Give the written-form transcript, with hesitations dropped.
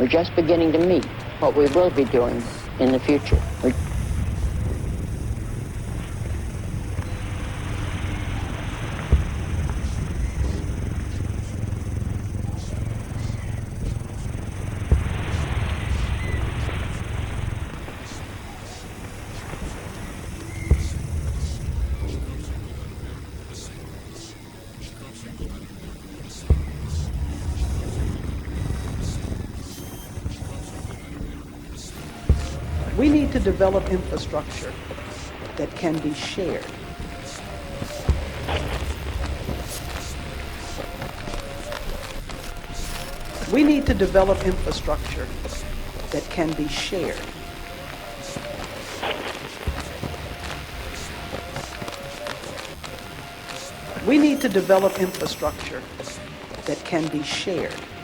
just beginning to meet what we will be doing in the future. We need to develop infrastructure that can be shared. We need to develop infrastructure that can be shared. We need to develop infrastructure that can be shared.